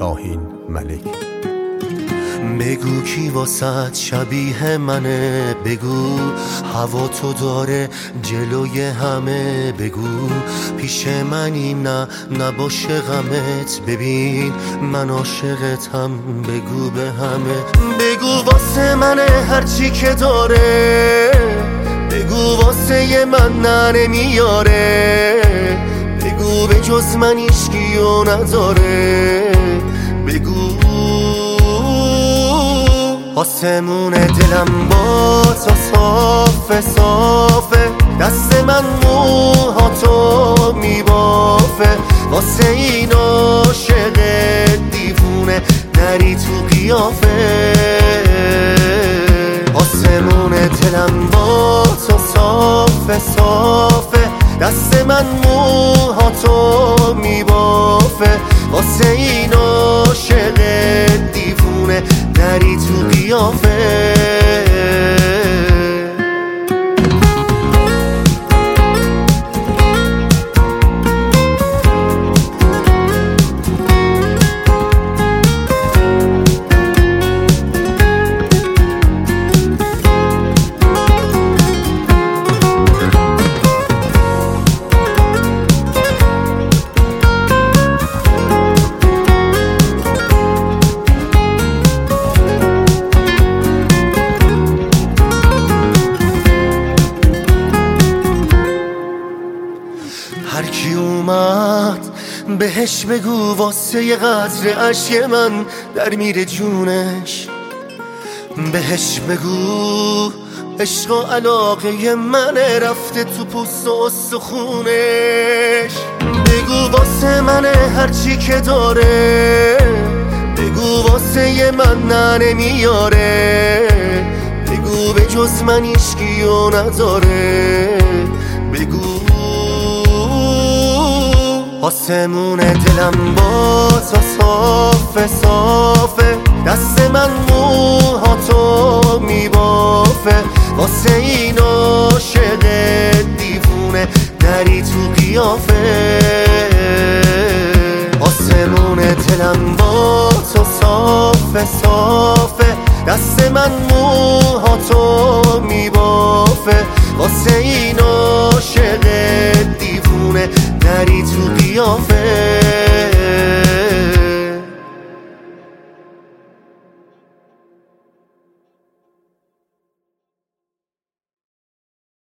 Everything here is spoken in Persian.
شاهین ملک. بگو کی واسط شبیه منه، بگو هوا تو داره جلوی همه، بگو پیش منیم نه نباشه غمت، ببین من عاشقتم بگو به همه. بگو واسه منه هرچی که داره، بگو واسه من نمیاره، بگو به جز من هیچکیو نداره، بگو آسمون دلم با تو صافه صافه، دست من موهاتو میبافه، واسه این عاشق دیوونه نری تو قیافه. آسمون دلم با تو صافه صافه، دست من موهاتو میبافه، واسه این عاشق دیوونه نری تو قیافه. هر کی اومد بهش بگو واسه یه قطره اشک من در میره جونش، بهش بگو عشق و علاقه من رفته تو پوست و استخونش، بگو واسه من هرچی که داره، بگو واسه من نمیاره، بگو به جز من هیچکیو نداره، بگو آسمون دلم با تو صافه صافه، دست من موهاتو میبافه، واسه این عاشق دیوونه نری تو قیافه. آسمون دلم با تو صافه صافه، دست من موهاتو میبافه، واسه این عاشق دیوونه نری تو قیافه.